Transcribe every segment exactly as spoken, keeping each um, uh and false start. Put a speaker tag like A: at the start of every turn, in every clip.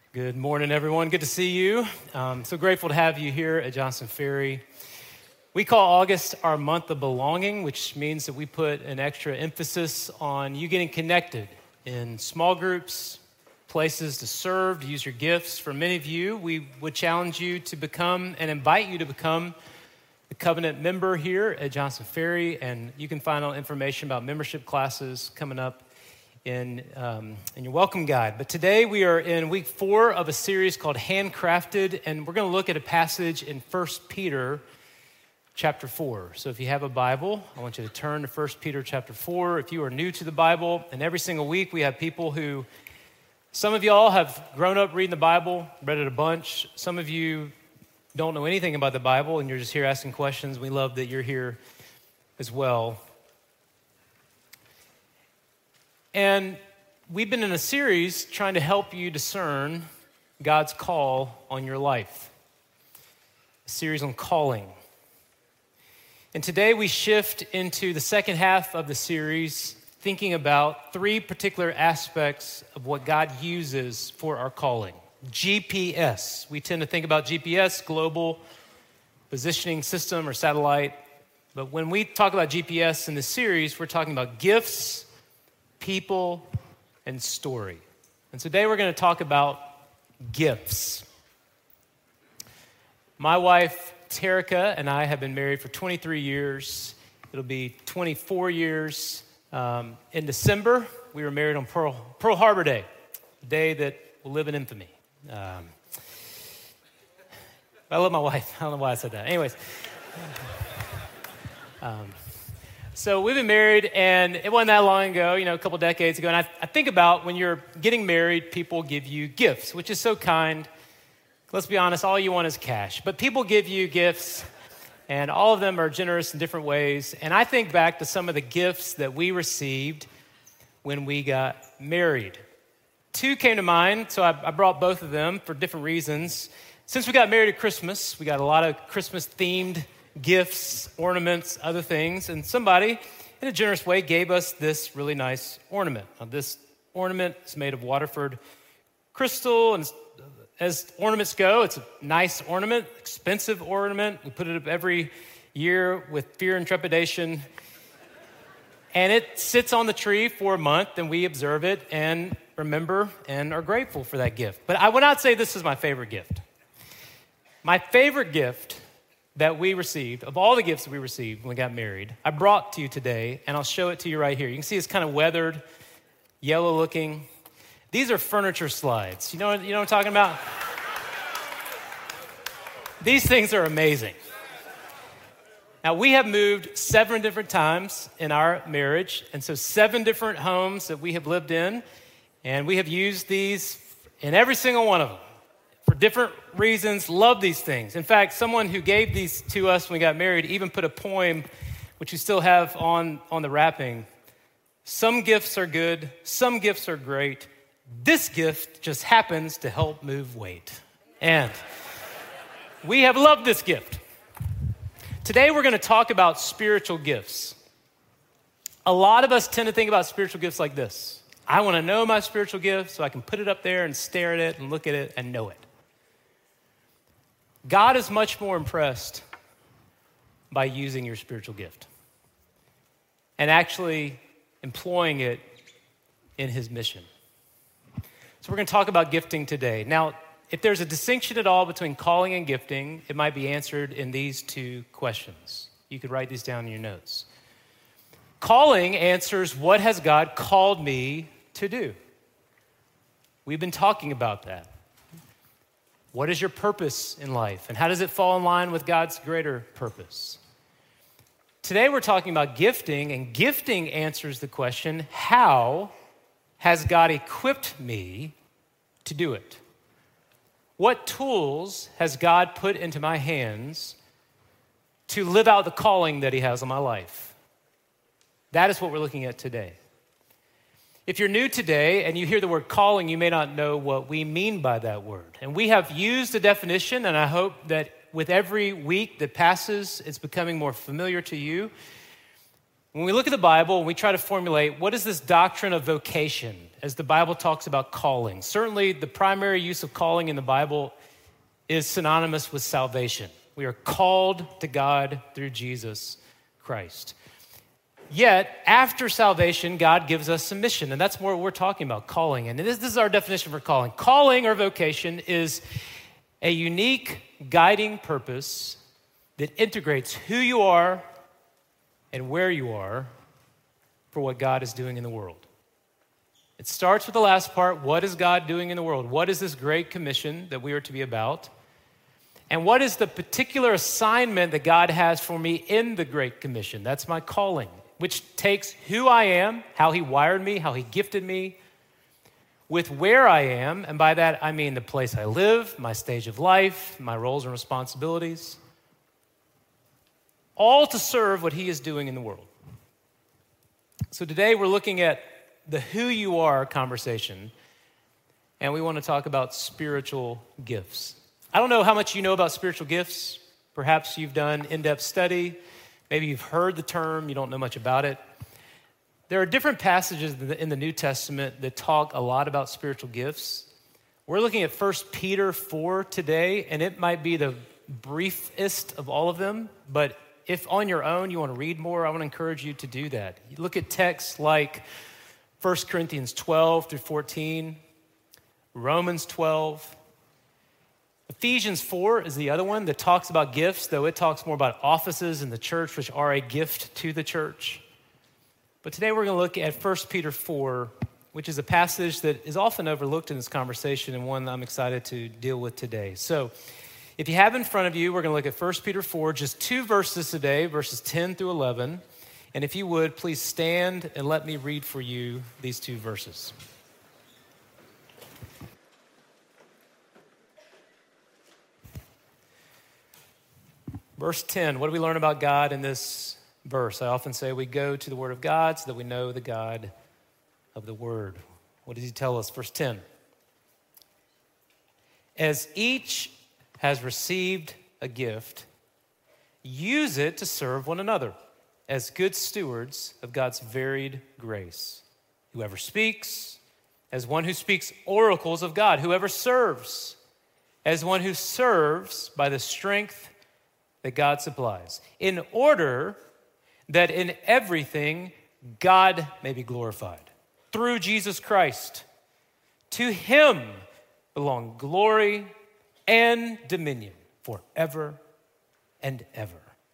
A: Good morning, everyone. Good to see you. Um, so grateful to have you here at Johnson Ferry. We call August our month of belonging, which means that we put an extra emphasis on you getting connected in small groups, places to serve, to use your gifts. For many of you, we would challenge you to become and invite you to become a covenant member here at Johnson Ferry, and you can find out information about membership classes coming up in, um, in your welcome guide. But today we are in week four of a series called Handcrafted, and we're going to look at a passage in First Peter chapter four. So if you have a Bible, I want you to turn to First Peter chapter four. If you are new to the Bible, and every single week we have people who, some of y'all have grown up reading the Bible, read it a bunch. Some of you don't know anything about the Bible, and you're just here asking questions. We love that you're here as well. And we've been in a series trying to help you discern God's call on your life, a series on calling. And today we shift into the second half of the series, thinking about three particular aspects of what God uses for our calling. G P S. We tend to think about G P S, global positioning system or satellite. But when we talk about G P S in this series, we're talking about gifts, people, and story. And today we're going to talk about gifts. My wife, Terica, and I have been married for twenty-three years. It'll be twenty-four years um, in December. We were married on Pearl, Pearl Harbor Day, a day that will live in infamy. Um, I love my wife. I don't know why I said that. Anyways. Um, So we've been married, and it wasn't that long ago, you know, a couple decades ago. And I, I think about when you're getting married, people give you gifts, which is so kind. Let's be honest, all you want is cash. But people give you gifts, and all of them are generous in different ways. And I think back to some of the gifts that we received when we got married. Two came to mind, so I, I brought both of them for different reasons. Since we got married at Christmas, we got a lot of Christmas-themed gifts, ornaments, other things, and somebody, in a generous way, gave us this really nice ornament. Now, this ornament is made of Waterford crystal, and as ornaments go, it's a nice ornament, expensive ornament. We put it up every year with fear and trepidation, and it sits on the tree for a month, and we observe it and remember and are grateful for that gift. But I would not say this is my favorite gift. My favorite gift that we received, of all the gifts that we received when we got married, I brought to you today, and I'll show it to you right here. You can see it's kind of weathered, yellow looking. These are furniture slides. You know, you know what I'm talking about? These things are amazing. Now, we have moved seven different times in our marriage, and so seven different homes that we have lived in, and we have used these in every single one of them. For different reasons, love these things. In fact, someone who gave these to us when we got married even put a poem, which we still have on, on the wrapping. Some gifts are good, some gifts are great. This gift just happens to help move weight. And we have loved this gift. Today we're going to talk about spiritual gifts. A lot of us tend to think about spiritual gifts like this. I want to know my spiritual gift so I can put it up there and stare at it and look at it and know it. God is much more impressed by using your spiritual gift and actually employing it in his mission. So we're going to talk about gifting today. Now, if there's a distinction at all between calling and gifting, it might be answered in these two questions. You could write these down in your notes. Calling answers, what has God called me to do? We've been talking about that. What is your purpose in life? And how does it fall in line with God's greater purpose? Today we're talking about gifting, and gifting answers the question, how has God equipped me to do it? What tools has God put into my hands to live out the calling that he has on my life? That is what we're looking at today. If you're new today and you hear the word calling, you may not know what we mean by that word. And we have used a definition, and I hope that with every week that passes, it's becoming more familiar to you. When we look at the Bible and we try to formulate what is this doctrine of vocation as the Bible talks about calling, certainly the primary use of calling in the Bible is synonymous with salvation. We are called to God through Jesus Christ. Yet, after salvation, God gives us a mission, and that's more what we're talking about, calling. And this, this is our definition for calling. Calling or vocation is a unique guiding purpose that integrates who you are and where you are for what God is doing in the world. It starts with the last part. What is God doing in the world? What is this great commission that we are to be about? And what is the particular assignment that God has for me in the Great Commission? That's my calling, which takes who I am, how he wired me, how he gifted me, with where I am, and by that I mean the place I live, my stage of life, my roles and responsibilities, all to serve what he is doing in the world. So today we're looking at the who you are conversation, and we want to talk about spiritual gifts. I don't know how much you know about spiritual gifts. Perhaps you've done in-depth study. Maybe you've heard the term, you don't know much about it. There are different passages in the New Testament that talk a lot about spiritual gifts. We're looking at First Peter four today, and it might be the briefest of all of them, but if on your own you want to read more, I want to encourage you to do that. You look at texts like First Corinthians twelve through fourteen, Romans twelve, Ephesians four is the other one that talks about gifts, though it talks more about offices in the church, which are a gift to the church. But today we're going to look at First Peter four, which is a passage that is often overlooked in this conversation and one I'm excited to deal with today. So if you have in front of you, we're going to look at First Peter four, just two verses today, verses ten through eleven. And if you would, please stand and let me read for you these two verses. Verse ten, what do we learn about God in this verse? I often say we go to the Word of God so that we know the God of the Word. What does he tell us? Verse ten. As each has received a gift, use it to serve one another as good stewards of God's varied grace. Whoever speaks, as one who speaks oracles of God. Whoever serves, as one who serves by the strength that God supplies, in order that in everything God may be glorified through Jesus Christ. To him belong glory and dominion forever and ever.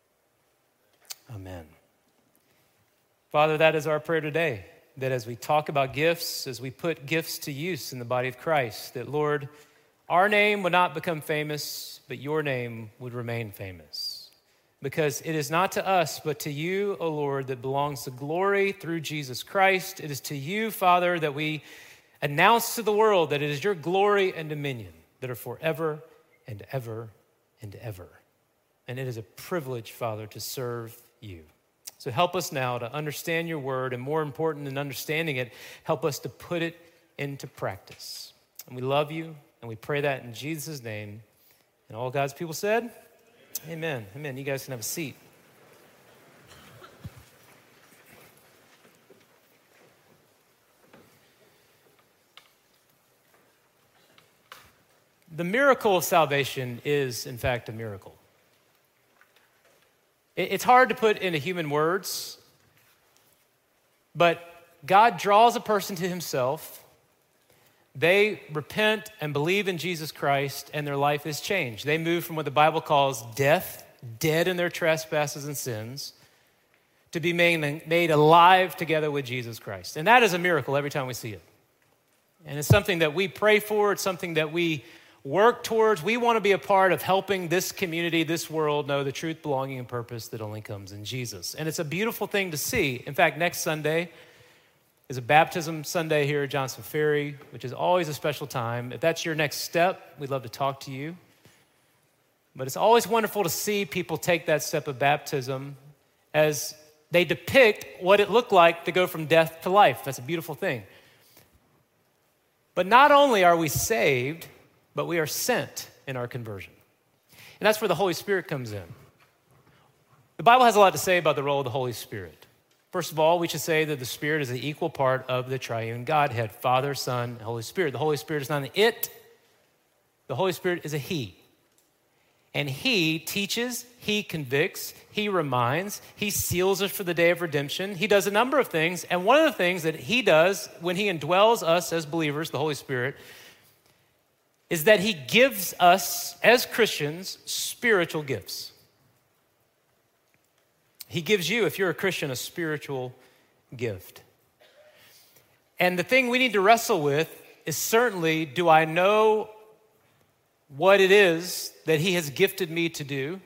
A: Amen. Father, that is our prayer today, that as we talk about gifts, as we put gifts to use in the body of Christ, that, Lord, our name would not become famous, but your name would remain famous. Because it is not to us, but to you, O Lord, that belongs the glory through Jesus Christ. It is to you, Father, that we announce to the world that it is your glory and dominion that are forever and ever and ever. And it is a privilege, Father, to serve you. So help us now to understand your word, and more important than understanding it, help us to put it into practice. And we love you, and we pray that in Jesus' name. And all God's people said, amen. Amen. You guys can have a seat. The miracle of salvation is, in fact, a miracle. It's hard to put into human words, but God draws a person to himself. They repent and believe in Jesus Christ, and their life is changed. They move from what the Bible calls death, dead in their trespasses and sins, to be made, made alive together with Jesus Christ. And that is a miracle every time we see it. And it's something that we pray for. It's something that we work towards. We want to be a part of helping this community, this world, know the truth, belonging, and purpose that only comes in Jesus. And it's a beautiful thing to see. In fact, next Sunday is a baptism Sunday here at Johnson Ferry, which is always a special time. If that's your next step, we'd love to talk to you. But it's always wonderful to see people take that step of baptism as they depict what it looked like to go from death to life. That's a beautiful thing. But not only are we saved, but we are sent in our conversion. And that's where the Holy Spirit comes in. The Bible has a lot to say about the role of the Holy Spirit. First of all, we should say that the Spirit is an equal part of the triune Godhead, Father, Son, and Holy Spirit. The Holy Spirit is not an it. The Holy Spirit is a he. And he teaches, he convicts, he reminds, he seals us for the day of redemption. He does a number of things. And one of the things that he does when he indwells us as believers, the Holy Spirit, is that he gives us as Christians spiritual gifts. He gives you, if you're a Christian, a spiritual gift. And the thing we need to wrestle with is certainly, do I know what it is that he has gifted me to do?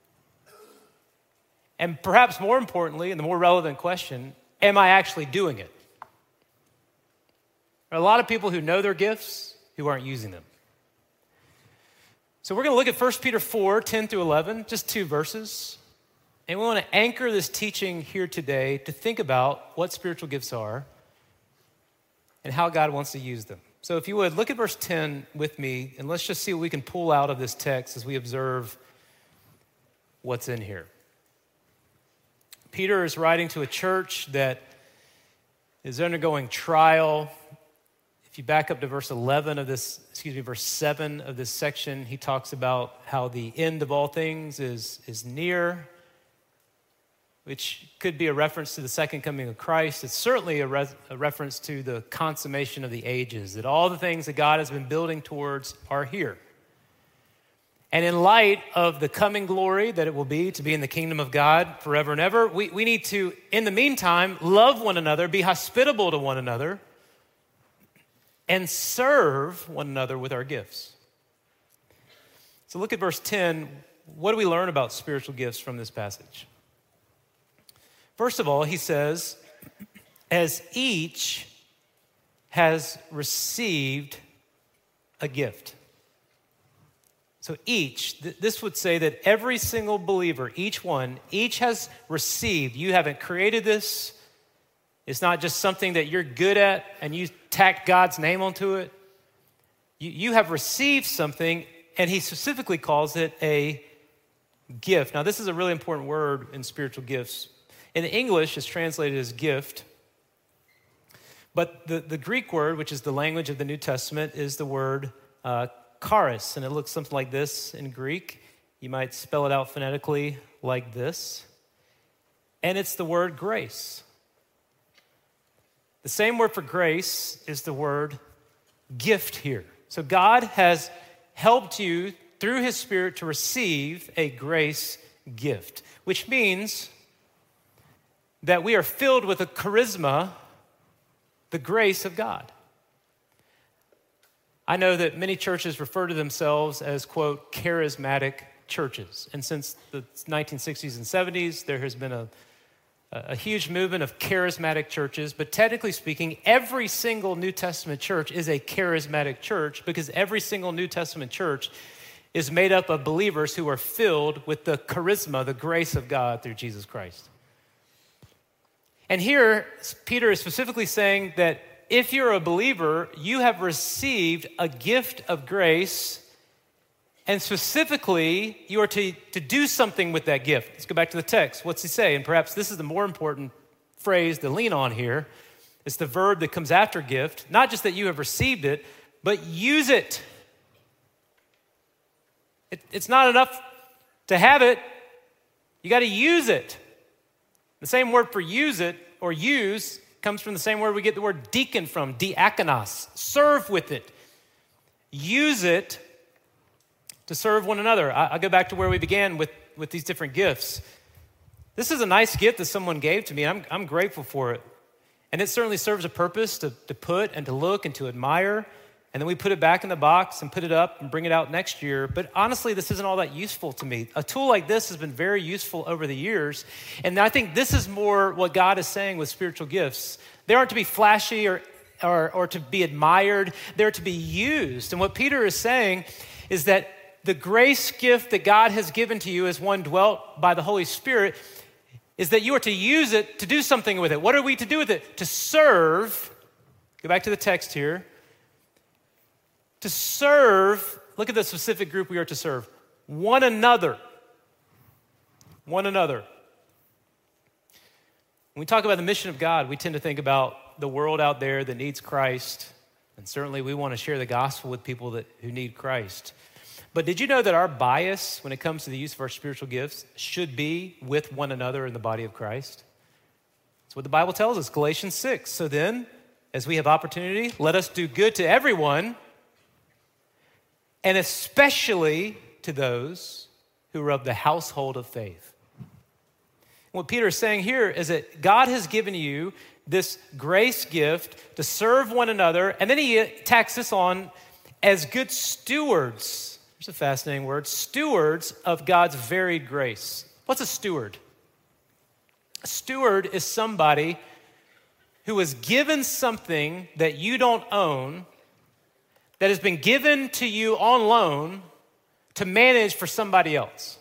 A: And perhaps more importantly, and the more relevant question, am I actually doing it? There are a lot of people who know their gifts who aren't using them. So we're going to look at First Peter four, ten through eleven, just two verses. And we want to anchor this teaching here today to think about what spiritual gifts are and how God wants to use them. So if you would, look at verse ten with me, and let's just see what we can pull out of this text as we observe what's in here. Peter is writing to a church that is undergoing trial. If you back up to verse eleven of this, excuse me, verse seven of this section, he talks about how the end of all things is, is near, which could be a reference to the second coming of Christ. It's certainly a, re- a reference to the consummation of the ages, that all the things that God has been building towards are here. And in light of the coming glory that it will be to be in the kingdom of God forever and ever, we, we need to, in the meantime, love one another, be hospitable to one another, and serve one another with our gifts. So look at verse ten. What do we learn about spiritual gifts from this passage? First of all, he says, as each has received a gift. So each, th- this would say that every single believer, each one, each has received. You haven't created this. It's not just something that you're good at and you tack God's name onto it. You, you have received something, and he specifically calls it a gift. Now, this is a really important word in spiritual gifts. In English, it's translated as gift. But the, the Greek word, which is the language of the New Testament, is the word uh, charis. And it looks something like this in Greek. You might spell it out phonetically like this. And it's the word grace. The same word for grace is the word gift here. So God has helped you through his Spirit to receive a grace gift, which means that we are filled with a charisma, the grace of God. I know that many churches refer to themselves as, quote, charismatic churches. And since the nineteen sixties and seventies, there has been a, a huge movement of charismatic churches. But technically speaking, every single New Testament church is a charismatic church because every single New Testament church is made up of believers who are filled with the charisma, the grace of God through Jesus Christ. And here, Peter is specifically saying that if you're a believer, you have received a gift of grace, and specifically, you are to, to do something with that gift. Let's go back to the text. What's he say? And perhaps this is the more important phrase to lean on here. It's the verb that comes after gift. Not just that you have received it, but use it. it it's not enough to have it. You got to use it. The same word for use it or use comes from the same word we get the word deacon from, diakonos. Serve with it. Use it to serve one another. I, I'll go back to where we began with, with these different gifts. This is a nice gift that someone gave to me. I'm, I'm grateful for it. And it certainly serves a purpose to, to put and to look and to admire. And then we put it back in the box and put it up and bring it out next year. But honestly, this isn't all that useful to me. A tool like this has been very useful over the years. And I think this is more what God is saying with spiritual gifts. They aren't to be flashy or, or, or to be admired. They're to be used. And what Peter is saying is that the grace gift that God has given to you as one dwelt by the Holy Spirit is that you are to use it to do something with it. What are we to do with it? To serve. Go back to the text here. To serve, look at the specific group we are to serve. One another. One another. When we talk about the mission of God, we tend to think about the world out there that needs Christ, and certainly we want to share the gospel with people that, who need Christ. But did you know that our bias when it comes to the use of our spiritual gifts should be with one another in the body of Christ? That's what the Bible tells us, Galatians six. So then, as we have opportunity, let us do good to everyone, and especially to those who are of the household of faith. What Peter is saying here is that God has given you this grace gift to serve one another, and then he tacks this on as good stewards. Here's a fascinating word, stewards of God's varied grace. What's a steward? A steward is somebody who is given something that you don't own, that has been given to you on loan to manage for somebody else.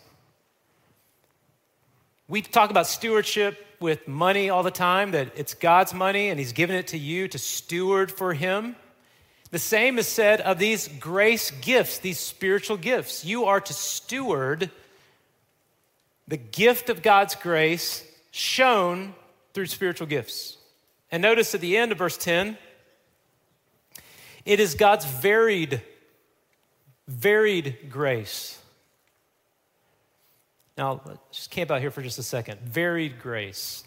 A: We talk about stewardship with money all the time, that it's God's money and he's given it to you to steward for him. The same is said of these grace gifts, these spiritual gifts. You are to steward the gift of God's grace shown through spiritual gifts. And notice at the end of verse ten, it is God's varied, varied grace. Now, let's just camp out here for just a second. Varied grace.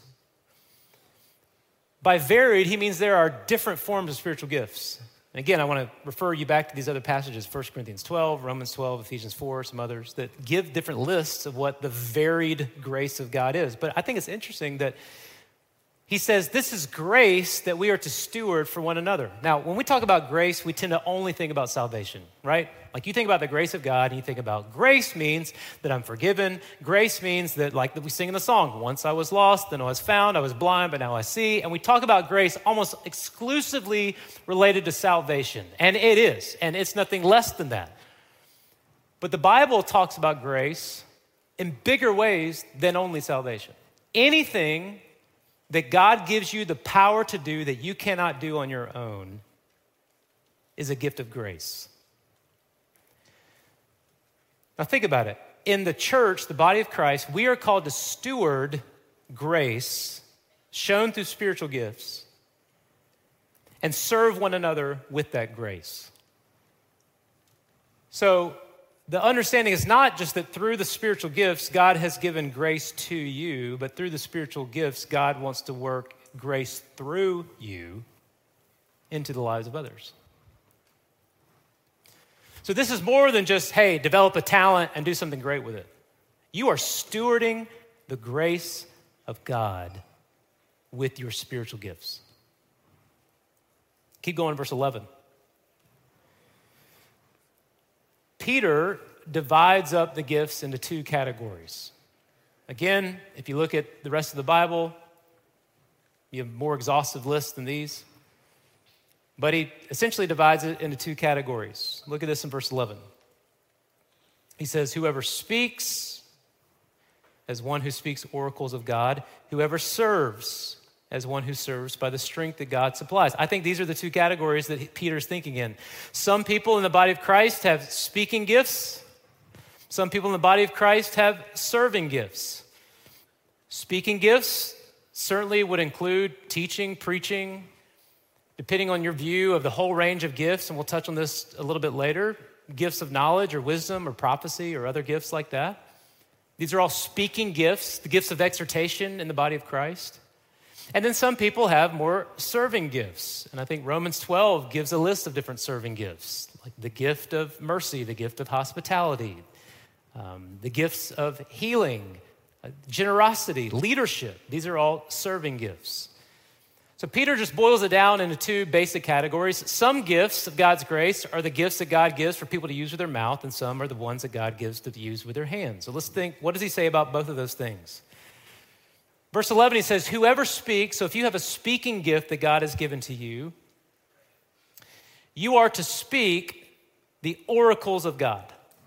A: By varied, he means there are different forms of spiritual gifts. And again, I want to refer you back to these other passages, First Corinthians twelve, Romans twelve, Ephesians four, some others, that give different lists of what the varied grace of God is. But I think it's interesting that he says this is grace that we are to steward for one another. Now, when we talk about grace, we tend to only think about salvation, right? Like you think about the grace of God and you think about grace means that I'm forgiven. Grace means that, like we sing in the song, once I was lost, then I was found, I was blind, but now I see. And we talk about grace almost exclusively related to salvation. And it is, and it's nothing less than that. But the Bible talks about grace in bigger ways than only salvation. Anything that God gives you the power to do that you cannot do on your own is a gift of grace. Now think about it. In the church, the body of Christ, we are called to steward grace shown through spiritual gifts and serve one another with that grace. So the understanding is not just that through the spiritual gifts, God has given grace to you, but through the spiritual gifts, God wants to work grace through you into the lives of others. So this is more than just, hey, develop a talent and do something great with it. You are stewarding the grace of God with your spiritual gifts. Keep going, verse eleven. Peter divides up the gifts into two categories. Again, if you look at the rest of the Bible, you have more exhaustive lists than these. But he essentially divides it into two categories. Look at this in verse eleven. He says, whoever speaks as one who speaks oracles of God, whoever serves as one who serves by the strength that God supplies. I think these are the two categories that Peter's thinking in. Some people in the body of Christ have speaking gifts. Some people in the body of Christ have serving gifts. Speaking gifts certainly would include teaching, preaching, depending on your view of the whole range of gifts, and we'll touch on this a little bit later, gifts of knowledge or wisdom or prophecy or other gifts like that. These are all speaking gifts, the gifts of exhortation in the body of Christ. And then some people have more serving gifts. And I think Romans twelve gives a list of different serving gifts, like the gift of mercy, the gift of hospitality, um, the gifts of healing, uh, generosity, leadership. These are all serving gifts. So Peter just boils it down into two basic categories. Some gifts of God's grace are the gifts that God gives for people to use with their mouth, and some are the ones that God gives to use with their hands. So let's think, what does he say about both of those things? Verse eleven, he says, whoever speaks, so if you have a speaking gift that God has given to you, you are to speak the oracles of God.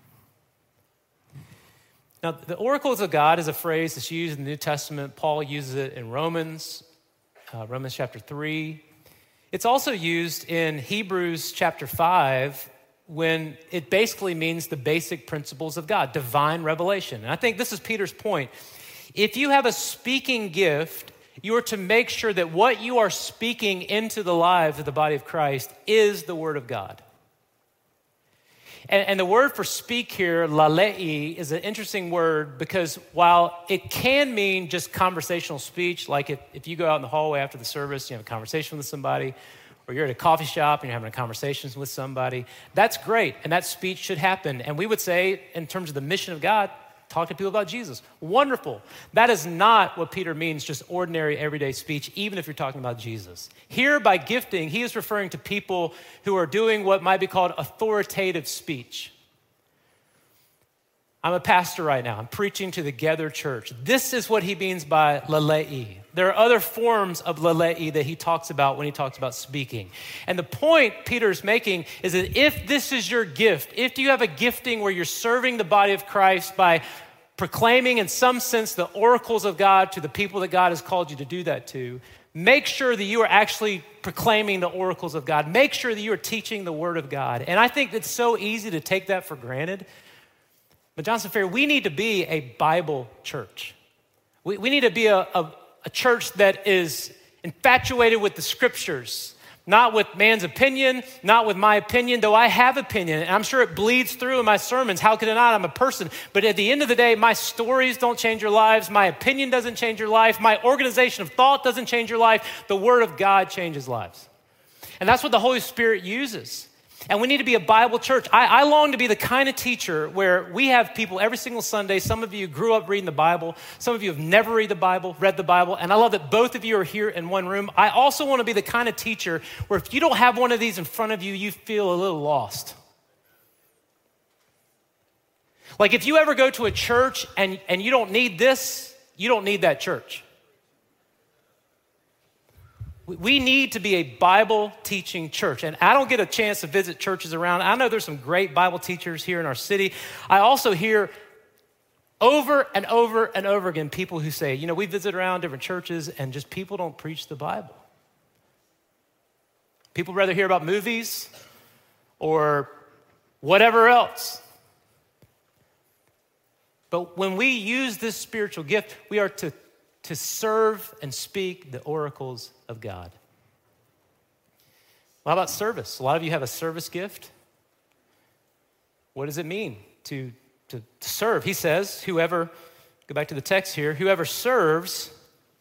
A: Now, the oracles of God is a phrase that's used in the New Testament. Paul uses it in Romans, uh, Romans chapter three. It's also used in Hebrews chapter five when it basically means the basic principles of God, divine revelation. And I think this is Peter's point. If you have a speaking gift, You are to make sure that what you are speaking into the lives of the body of Christ is the word of God. And, and the word for speak here, lalei, is an interesting word because while it can mean just conversational speech, like if, if you go out in the hallway after the service, you have a conversation with somebody, or you're at a coffee shop and you're having a conversation with somebody, that's great, and that speech should happen. And we would say, in terms of the mission of God, talk to people about Jesus. Wonderful. That is not what Peter means, just ordinary, everyday speech, even if you're talking about Jesus. Here, by gifting, he is referring to people who are doing what might be called authoritative speech. I'm a pastor right now. I'm preaching to the gathered church. This is what he means by lalei. There are other forms of lalei that he talks about when he talks about speaking. And the point Peter's making is that if this is your gift, if you have a gifting where you're serving the body of Christ by proclaiming in some sense the oracles of God to the people that God has called you to do that to, make sure that you are actually proclaiming the oracles of God. Make sure that you are teaching the word of God. And I think it's so easy to take that for granted. But Johnson Ferry, we need to be a Bible church. We, we need to be a, a, a church that is infatuated with the scriptures, not with man's opinion, not with my opinion, though I have opinion, and I'm sure it bleeds through in my sermons. How could it not? I'm a person. But at the end of the day, my stories don't change your lives. My opinion doesn't change your life. My organization of thought doesn't change your life. The word of God changes lives. And that's what the Holy Spirit uses. And we need to be a Bible church. I, I long to be the kind of teacher where we have people every single Sunday. Some of you grew up reading the Bible. Some of you have never read the Bible, read the Bible. And I love that both of you are here in one room. I also want to be the kind of teacher where if you don't have one of these in front of you, you feel a little lost. Like if you ever go to a church and, and you don't need this, you don't need that church. We need to be a Bible teaching church. And I don't get a chance to visit churches around. I know there's some great Bible teachers here in our city. I also hear over and over and over again people who say, you know, we visit around different churches and just people don't preach the Bible. People rather hear about movies or whatever else. But when we use this spiritual gift, we are to to serve and speak the oracles of God. Well, how about service? A lot of you have a service gift. What does it mean to, to serve? He says, whoever, go back to the text here, whoever serves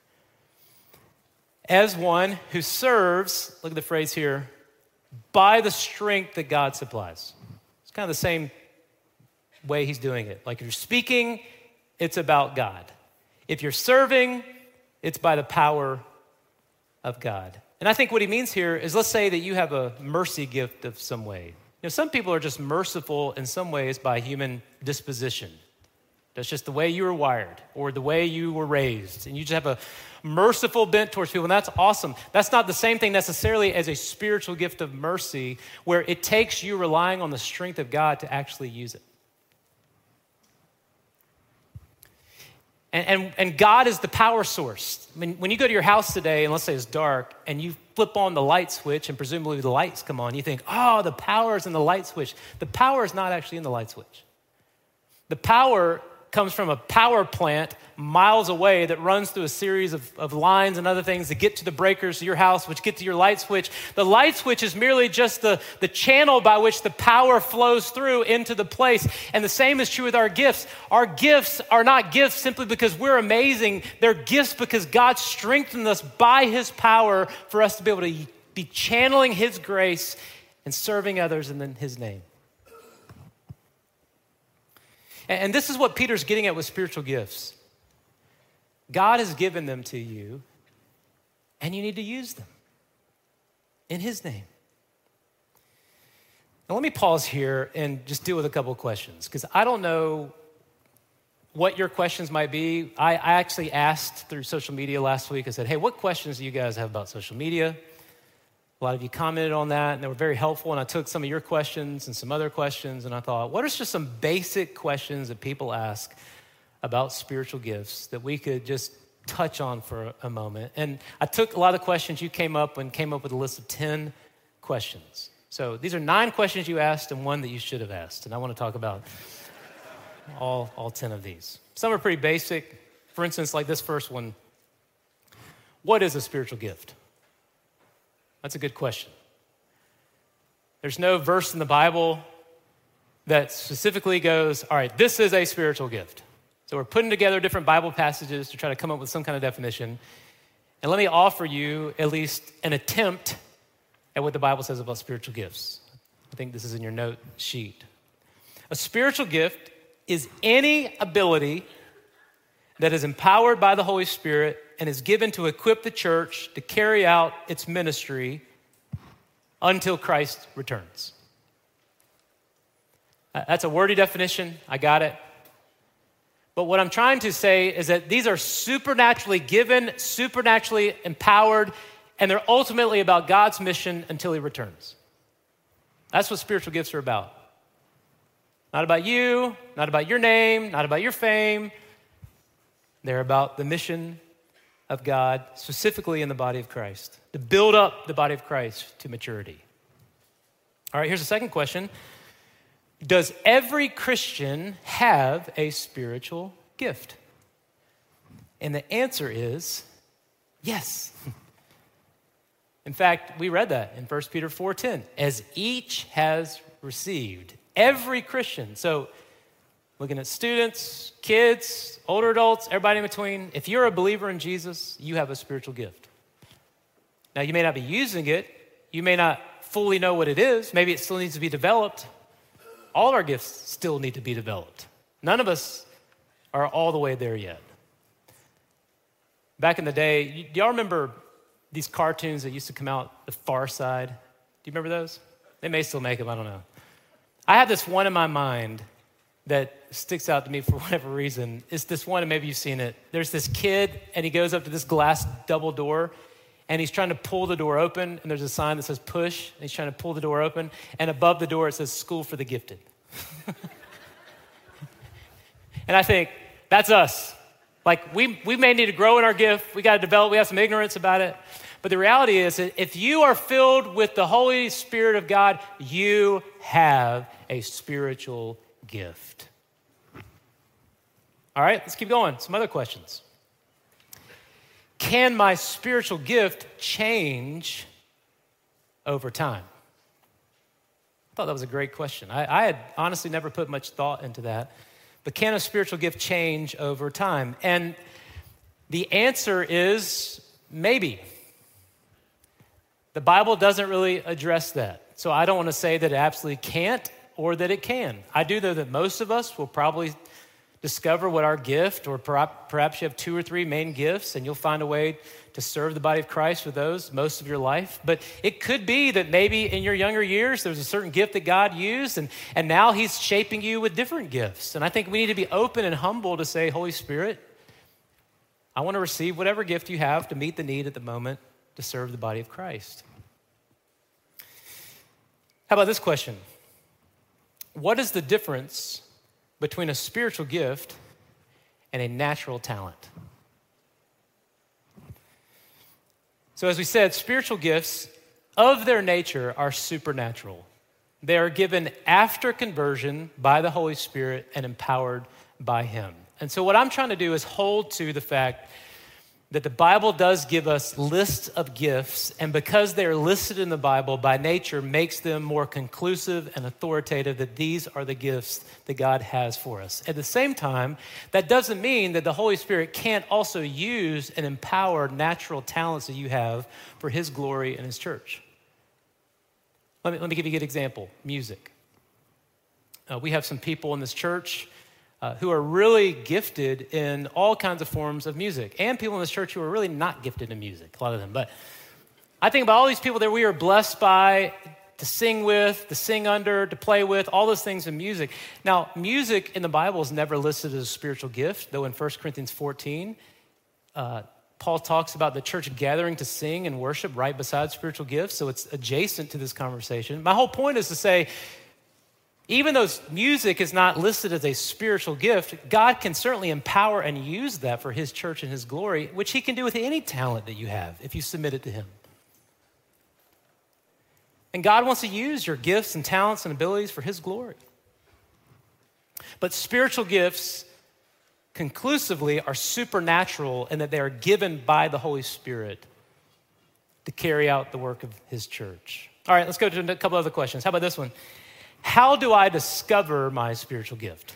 A: as one who serves, look at the phrase here, by the strength that God supplies. It's kind of the same way he's doing it. Like if you're speaking, it's about God. If you're serving, it's by the power of God. And I think what he means here is, let's say that you have a mercy gift of some way. You know, some people are just merciful in some ways by human disposition. That's just the way you were wired or the way you were raised. And you just have a merciful bent towards people, and that's awesome. That's not the same thing necessarily as a spiritual gift of mercy where it takes you relying on the strength of God to actually use it. And, and, and God is the power source. I mean, when you go to your house today, and let's say it's dark, and you flip on the light switch, and presumably the lights come on, you think, oh, the power is in the light switch. The power is not actually in the light switch. The power comes from a power plant miles away that runs through a series of, of lines and other things that get to the breakers to your house, which get to your light switch. The light switch is merely just the, the channel by which the power flows through into the place. And the same is true with our gifts. Our gifts are not gifts simply because we're amazing. They're gifts because God strengthened us by his power for us to be able to be channeling his grace and serving others in his name. And this is what Peter's getting at with spiritual gifts. God has given them to you, and you need to use them in his name. Now, let me pause here and just deal with a couple of questions, because I don't know what your questions might be. I, I actually asked through social media last week. I said, hey, what questions do you guys have about social media? A lot of you commented on that, and they were very helpful, and I took some of your questions and some other questions, and I thought, what are just some basic questions that people ask about spiritual gifts that we could just touch on for a moment? And I took a lot of the questions you came up and came up with a list of ten questions. So these are nine questions you asked and one that you should have asked, and I want to talk about all, all ten of these. Some are pretty basic. For instance, like this first one, What is a spiritual gift? That's a good question. There's no verse in the Bible that specifically goes, all right, this is a spiritual gift. So we're putting together different Bible passages to try to come up with some kind of definition. And let me offer you at least an attempt at what the Bible says about spiritual gifts. I think this is in your note sheet. A spiritual gift is any ability that is empowered by the Holy Spirit and is given to equip the church to carry out its ministry until Christ returns. That's a wordy definition. I got it. But what I'm trying to say is that these are supernaturally given, supernaturally empowered, and they're ultimately about God's mission until he returns. That's what spiritual gifts are about. Not about you, not about your name, not about your fame. They're about the mission of God, specifically in the body of Christ, to build up the body of Christ to maturity. All right, here's the second question. Does every Christian have a spiritual gift? And the answer is yes. In fact, we read that in First Peter four ten. As each has received, every Christian. So looking at students, kids, older adults, everybody in between, if you're a believer in Jesus, you have a spiritual gift. Now, you may not be using it. You may not fully know what it is. Maybe it still needs to be developed. All of our gifts still need to be developed. None of us are all the way there yet. Back in the day, do y'all remember these cartoons that used to come out, The Far Side? Do you remember those? They may still make them, I don't know. I have this one in my mind that sticks out to me for whatever reason. It's this one, and maybe you've seen it. There's this kid, and he goes up to this glass double door, and he's trying to pull the door open, and there's a sign that says push, and he's trying to pull the door open, and above the door it says School for the Gifted. And I think, that's us. Like, we, we may need to grow in our gift. We got to develop. We have some ignorance about it. But the reality is that if you are filled with the Holy Spirit of God, you have a spiritual gift. All right, let's keep going. Some other questions. Can my spiritual gift change over time? I thought that was a great question. I, I had honestly never put much thought into that. But can a spiritual gift change over time? And the answer is maybe. The Bible doesn't really address that. So I don't want to say that it absolutely can't or that it can. I do know that most of us will probably discover what our gift, or perhaps you have two or three main gifts, and you'll find a way to serve the body of Christ with those most of your life. But it could be that maybe in your younger years, there was a certain gift that God used, and, and now he's shaping you with different gifts. And I think we need to be open and humble to say, Holy Spirit, I want to receive whatever gift you have to meet the need at the moment to serve the body of Christ. How about this question? What is the difference between a spiritual gift and a natural talent? So as we said, spiritual gifts of their nature are supernatural. They are given after conversion by the Holy Spirit and empowered by him. And so what I'm trying to do is hold to the fact that the Bible does give us lists of gifts, and because they're listed in the Bible by nature makes them more conclusive and authoritative that these are the gifts that God has for us. At the same time, that doesn't mean that the Holy Spirit can't also use and empower natural talents that you have for his glory and his church. Let me, let me give you a good example, music. Uh, we have some people in this church Uh, who are really gifted in all kinds of forms of music, and people in this church who are really not gifted in music, a lot of them. But I think about all these people that we are blessed by to sing with, to sing under, to play with, all those things in music. Now, music in the Bible is never listed as a spiritual gift, though in First Corinthians fourteen, uh, Paul talks about the church gathering to sing and worship right beside spiritual gifts, so it's adjacent to this conversation. My whole point is to say, even though music is not listed as a spiritual gift, God can certainly empower and use that for his church and his glory, which he can do with any talent that you have if you submit it to him. And God wants to use your gifts and talents and abilities for his glory. But spiritual gifts conclusively are supernatural and that they are given by the Holy Spirit to carry out the work of his church. All right, let's go to a couple other questions. How about this one? How do I discover my spiritual gift?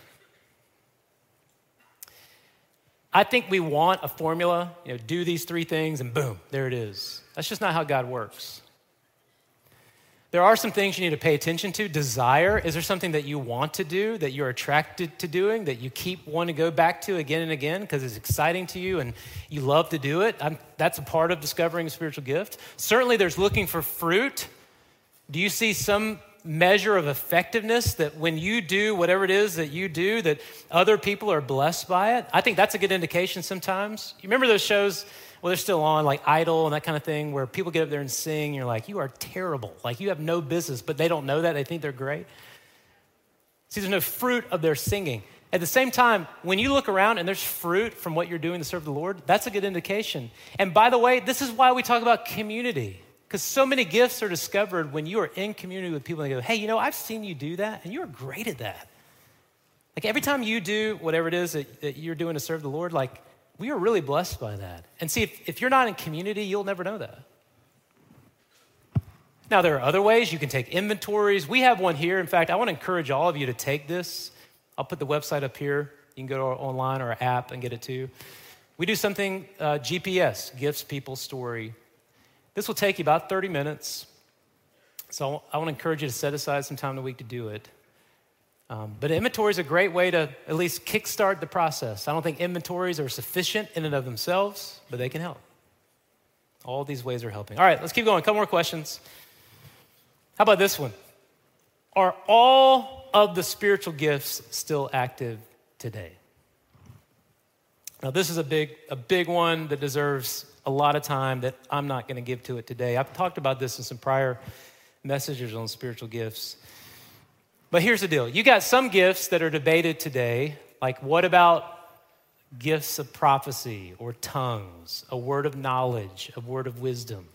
A: I think we want a formula, you know, do these three things and boom, there it is. That's just not how God works. There are some things you need to pay attention to. Desire, is there something that you want to do, that you're attracted to doing, that you keep wanting to go back to again and again because it's exciting to you and you love to do it? I'm, that's a part of discovering a spiritual gift. Certainly there's looking for fruit. Do you see some measure of effectiveness that when you do whatever it is that you do, that other people are blessed by it? I think that's a good indication sometimes. You remember those shows, well, they're still on, like Idol and that kind of thing, where people get up there and sing, and you're like, you are terrible. Like, you have no business, but they don't know that. They think they're great. See, there's no fruit of their singing. At the same time, when you look around and there's fruit from what you're doing to serve the Lord, that's a good indication. And by the way, this is why we talk about community, because so many gifts are discovered when you are in community with people and they go, hey, you know, I've seen you do that, and you're great at that. Like, every time you do whatever it is that, that you're doing to serve the Lord, like, we are really blessed by that. And see, if, if you're not in community, you'll never know that. Now, there are other ways. You can take inventories. We have one here. In fact, I want to encourage all of you to take this. I'll put the website up here. You can go to our online or our app and get it too. We do something, uh, G P S, Gifts, People, Story. This will take you about thirty minutes. So I want to encourage you to set aside some time in the week to do it. Um, but inventory is a great way to at least kickstart the process. I don't think inventories are sufficient in and of themselves, but they can help. All these ways are helping. All right, let's keep going. A couple more questions. How about this one? Are all of the spiritual gifts still active today? Now, this is a big, a big one that deserves a lot of time that I'm not going to give to it today. I've talked about this in some prior messages on spiritual gifts. But here's the deal. You got some gifts that are debated today, like what about gifts of prophecy or tongues, a word of knowledge, a word of wisdom?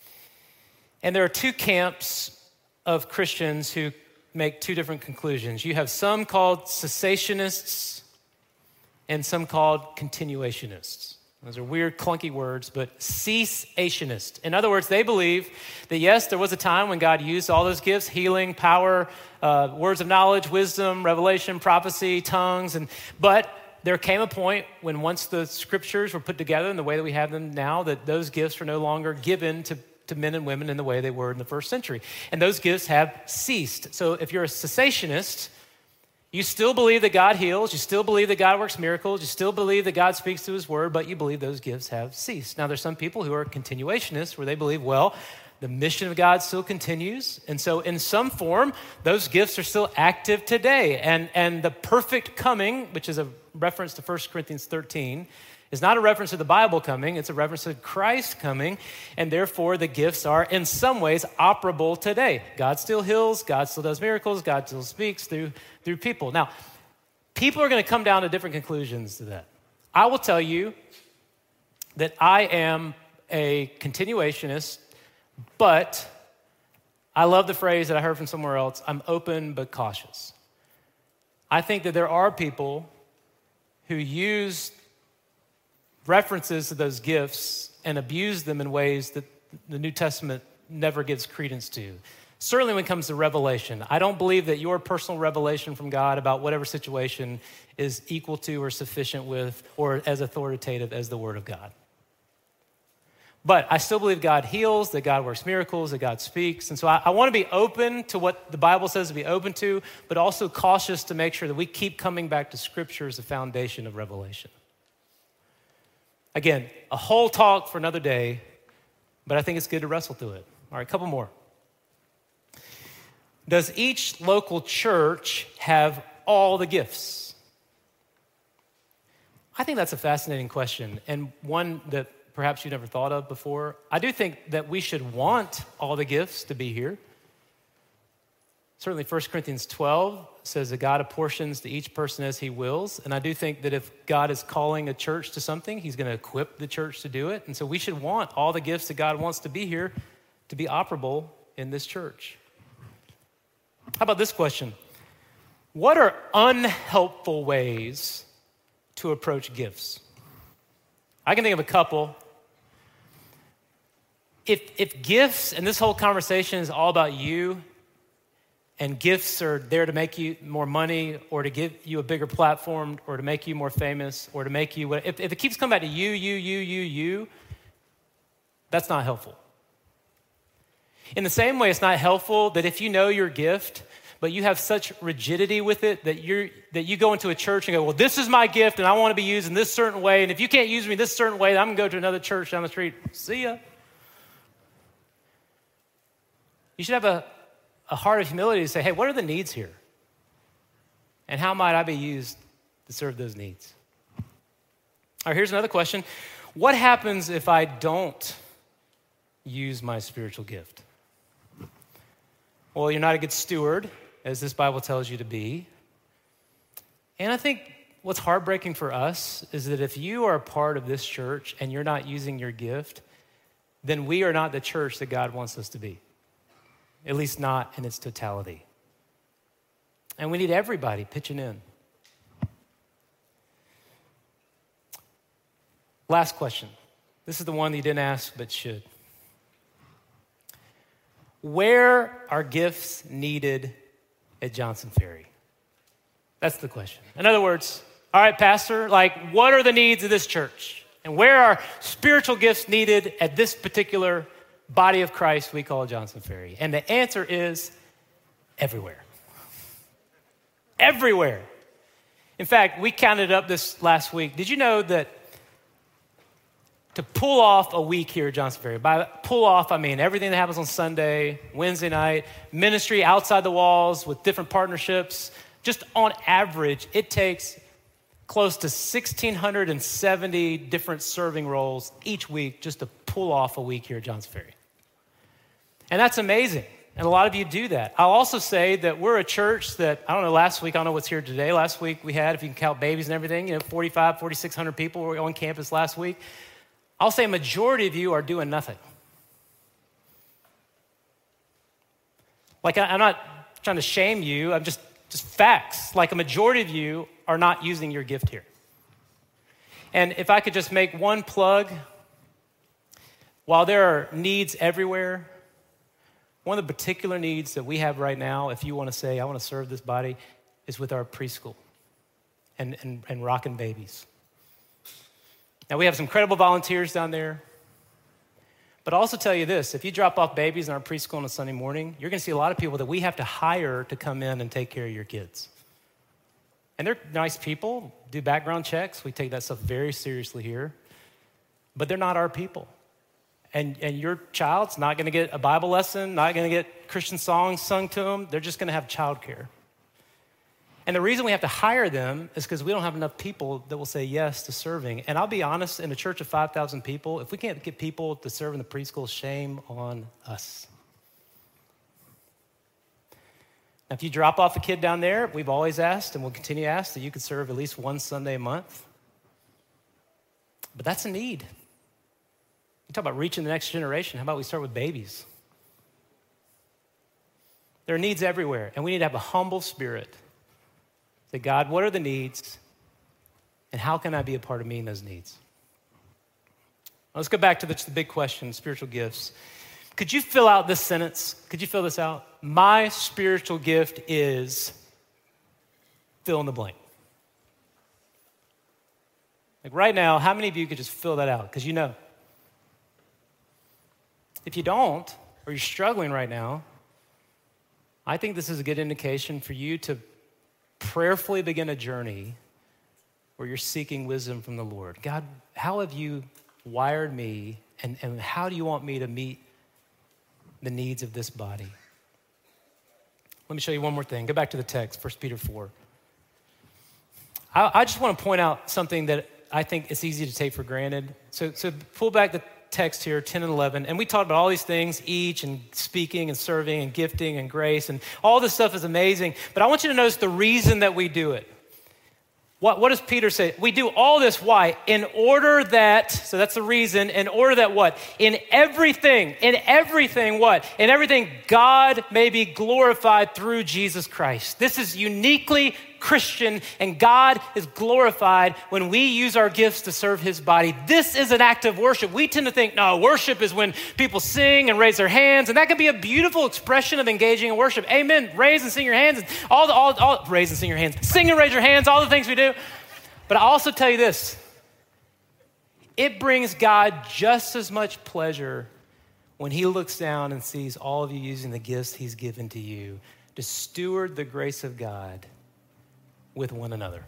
A: And there are two camps of Christians who make two different conclusions. You have some called cessationists and some called continuationists. Those are weird, clunky words, but cessationist. In other words, they believe that yes, there was a time when God used all those gifts, healing, power, uh, words of knowledge, wisdom, revelation, prophecy, tongues, and but there came a point when once the scriptures were put together in the way that we have them now, that those gifts are no longer given to, to men and women in the way they were in the first century. And those gifts have ceased. So if you're a cessationist, you still believe that God heals, you still believe that God works miracles, you still believe that God speaks through his word, but you believe those gifts have ceased. Now, there's some people who are continuationists where they believe, well, the mission of God still continues. And so in some form, those gifts are still active today. And, and the perfect coming, which is a reference to First Corinthians thirteen, is not a reference to the Bible coming, it's a reference to Christ coming, and therefore the gifts are in some ways operable today. God still heals, God still does miracles, God still speaks through, through people. Now, people are gonna come down to different conclusions to that. I will tell you that I am a continuationist, but I love the phrase that I heard from somewhere else, I'm open but cautious. I think that there are people who use references to those gifts and abuse them in ways that the New Testament never gives credence to. Certainly when it comes to revelation, I don't believe that your personal revelation from God about whatever situation is equal to or sufficient with or as authoritative as the Word of God. But I still believe God heals, that God works miracles, that God speaks. And so I, I want to be open to what the Bible says to be open to, but also cautious to make sure that we keep coming back to Scripture as the foundation of revelation. Again, a whole talk for another day, but I think it's good to wrestle through it. All right, a couple more. Does each local church have all the gifts? I think that's a fascinating question, and one that perhaps you've never thought of before. I do think that we should want all the gifts to be here. Certainly First Corinthians twelve says that God apportions to each person as he wills. And I do think that if God is calling a church to something, he's going to equip the church to do it. And so we should want all the gifts that God wants to be here to be operable in this church. How about this question? What are unhelpful ways to approach gifts? I can think of a couple. If, if gifts and this whole conversation is all about you, and gifts are there to make you more money or to give you a bigger platform or to make you more famous or to make you, if, if it keeps coming back to you, you, you, you, you, that's not helpful. In the same way, it's not helpful that if you know your gift, but you have such rigidity with it that you're that you go into a church and go, well, this is my gift and I want to be used in this certain way. And if you can't use me this certain way, I'm going to go to another church down the street. See ya. You should have a, a heart of humility to say, hey, what are the needs here? And how might I be used to serve those needs? All right, here's another question. What happens if I don't use my spiritual gift? Well, you're not a good steward, as this Bible tells you to be. And I think what's heartbreaking for us is that if you are a part of this church and you're not using your gift, then we are not the church that God wants us to be, at least not in its totality. And we need everybody pitching in. Last question. This is the one that you didn't ask but should. Where are gifts needed at Johnson Ferry? That's the question. In other words, all right, Pastor, like what are the needs of this church? And where are spiritual gifts needed at this particular body of Christ we call Johnson Ferry? And the answer is everywhere. Everywhere. In fact, we counted up this last week. Did you know that to pull off a week here at Johnson Ferry, by pull off, I mean everything that happens on Sunday, Wednesday night, ministry outside the walls with different partnerships, just on average, it takes close to one thousand six hundred seventy different serving roles each week just to pull off a week here at Johnson Ferry. And that's amazing. And a lot of you do that. I'll also say that we're a church that, I don't know, last week, I don't know what's here today. Last week we had, if you can count babies and everything, you know, forty-five, forty-six hundred people were on campus last week. I'll say a majority of you are doing nothing. Like, I, I'm not trying to shame you. I'm just, just facts. Like, a majority of you are not using your gift here. And if I could just make one plug, while there are needs everywhere, one of the particular needs that we have right now, if you want to say, I want to serve this body, is with our preschool and, and, and rocking babies. Now, we have some incredible volunteers down there. But I'll also tell you this, if you drop off babies in our preschool on a Sunday morning, you're going to see a lot of people that we have to hire to come in and take care of your kids. And they're nice people, do background checks. We take that stuff very seriously here. But they're not our people. And, and your child's not going to get a Bible lesson, not going to get Christian songs sung to them. They're just going to have childcare. And the reason we have to hire them is because we don't have enough people that will say yes to serving. And I'll be honest, in a church of five thousand people, if we can't get people to serve in the preschool, shame on us. Now, if you drop off a kid down there, we've always asked and we'll continue to ask that you could serve at least one Sunday a month. But that's a need. You talk about reaching the next generation. How about we start with babies? There are needs everywhere, and we need to have a humble spirit. Say, God, what are the needs, and how can I be a part of meeting those needs? Well, let's go back to the, the big question, spiritual gifts. Could you fill out this sentence? Could you fill this out? My spiritual gift is fill in the blank. Like right now, how many of you could just fill that out? Because you know. If you don't, or you're struggling right now, I think this is a good indication for you to prayerfully begin a journey where you're seeking wisdom from the Lord. God, how have you wired me, and, and how do you want me to meet the needs of this body? Let me show you one more thing. Go back to the text, First Peter four. I, I just want to point out something that I think it's easy to take for granted. So, so pull back the text here, ten and eleven, and we talked about all these things, each, and speaking and serving and gifting and grace, and all this stuff is amazing, but I want you to notice the reason that we do it. What, what does Peter say? We do all this, why? In order that, so that's the reason, in order that what? In everything, in everything what? In everything God may be glorified through Jesus Christ. This is uniquely Christian, and God is glorified when we use our gifts to serve his body. This is an act of worship. We tend to think, no, worship is when people sing and raise their hands, and that can be a beautiful expression of engaging in worship. Amen. Raise and sing your hands. And all the, all, all, raise and sing your hands. Sing and raise your hands, all the things we do. But I also tell you this, it brings God just as much pleasure when he looks down and sees all of you using the gifts he's given to you to steward the grace of God with one another.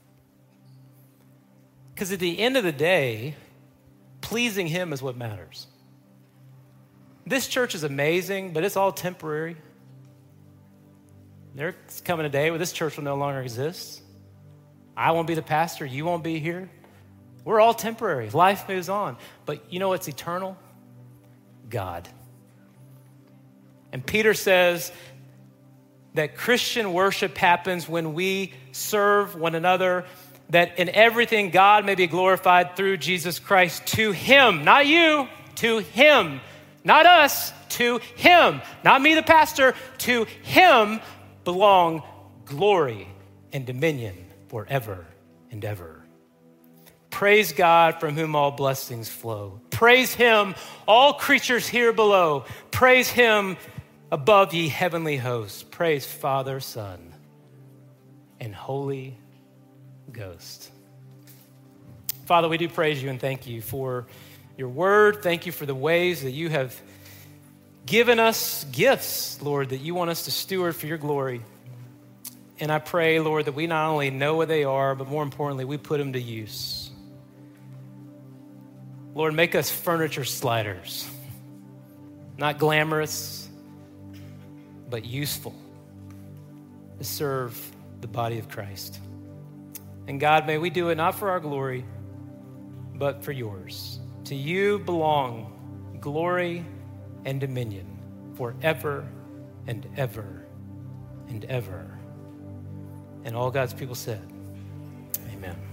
A: Because at the end of the day, pleasing him is what matters. This church is amazing, but it's all temporary. There's coming a day where this church will no longer exist. I won't be the pastor. You won't be here. We're all temporary. Life moves on. But you know what's eternal? God. And Peter says that Christian worship happens when we serve one another, that in everything God may be glorified through Jesus Christ. To him, not you, to him, not us, to him, not me the pastor, to him belong glory and dominion forever and ever. Praise God from whom all blessings flow. Praise him, all creatures here below. Praise him above ye heavenly hosts. Praise Father, Son, and Holy Ghost. Father, we do praise you and thank you for your word. Thank you for the ways that you have given us gifts, Lord, that you want us to steward for your glory. And I pray, Lord, that we not only know what they are, but more importantly, we put them to use. Lord, make us furniture sliders, not glamorous, but useful to serve the body of Christ. And God, may we do it not for our glory, but for yours. To you belong glory and dominion forever and ever and ever. And all God's people said, amen.